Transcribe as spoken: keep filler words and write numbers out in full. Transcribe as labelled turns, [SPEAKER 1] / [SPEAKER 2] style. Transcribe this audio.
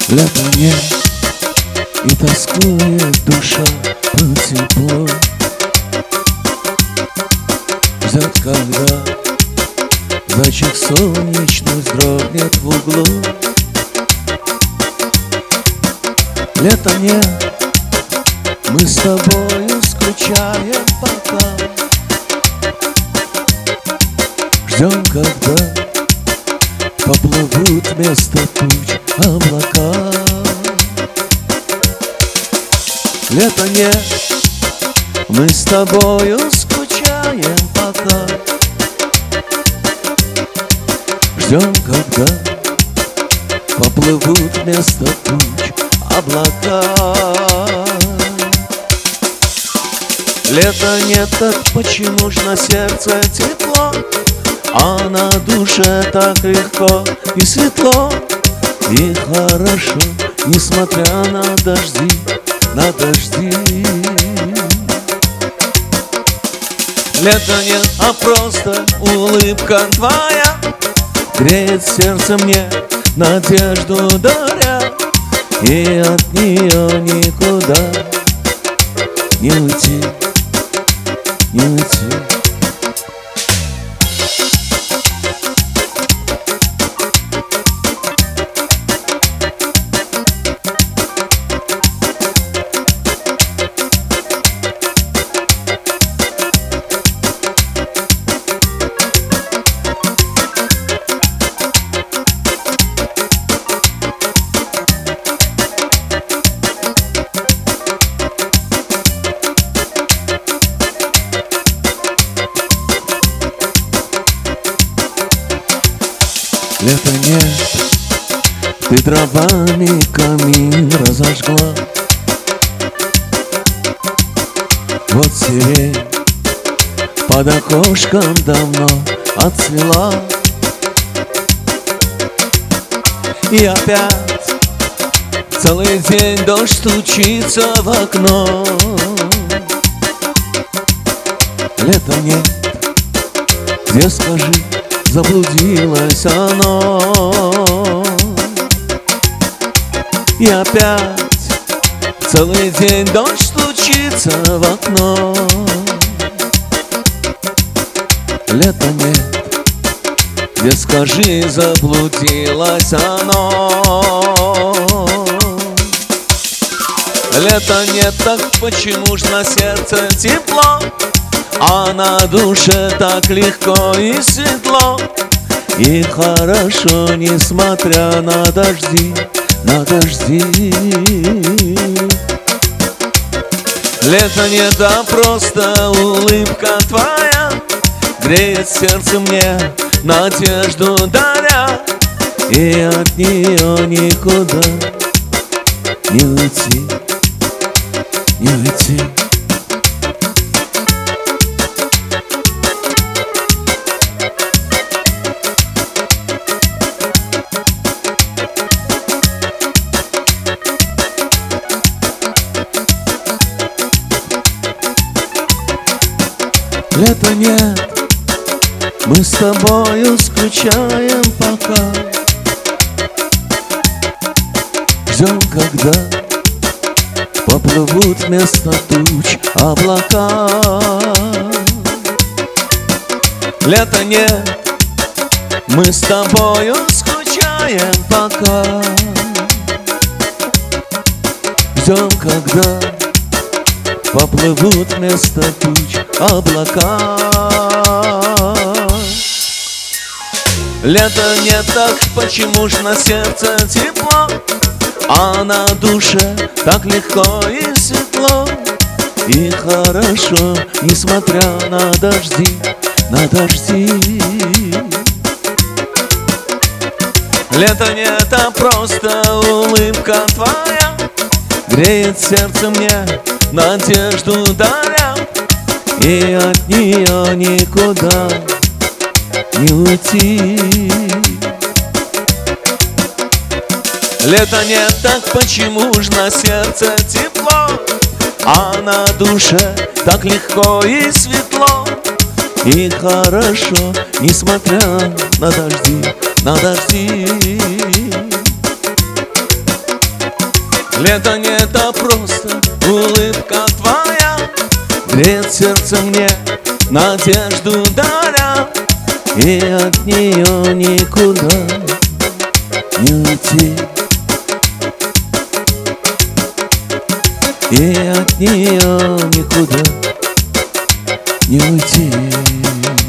[SPEAKER 1] Лето нет, и тоскует душа по теплу. Ждет, когда зайчик солнечный вздрогнет в углу. Лета нет, мы с тобою скучаем пока. Ждем, когда поплывут вместо туч облака. Лета нет, мы с тобою скучаем пока. Ждем, когда поплывут вместо туч облака. Лета нет, так почему ж на сердце тепло, а на душе так легко и светло, и хорошо, несмотря на дожди, на дожди. Лета нет, а просто улыбка твоя греет сердце мне, надежду даря, и от нее никуда не уйти, не уйти. Лета нет, ты дровами камин разожгла. Вот сирень под окошком давно отцвела. И опять целый день дождь стучится в окно. Лета нет, где, скажи, заблудилось оно. И опять целый день дождь стучится в окно. Лета нет, где, скажи, заблудилось оно. Лета нет, так почему ж на сердце тепло, а на душе так легко и светло, и хорошо, несмотря на дожди, на дожди. Лето нет, а просто улыбка твоя греет сердце мне, надежду даря, и от нее никуда не уйти, не уйти. Лета нет, мы с тобою скучаем пока. Ждем, когда поплывут вместо туч облака. Лета нет, мы с тобою скучаем пока. Ждем, когда поплывут вместо туч облака. Лета нет, так почему ж на сердце тепло, а на душе так легко и светло, и хорошо, несмотря на дожди, на дожди. Лета нет, а просто улыбка твоя греет сердце мне, надежду даря, и от нее никуда не уйти. Лета нет, так почему ж на сердце тепло, а на душе так легко и светло, и хорошо, несмотря на дожди, на дожди. Лето не то просто, улыбка твоя греет сердце мне, надежду даря, и от нее никуда не уйти, и от нее никуда не уйти.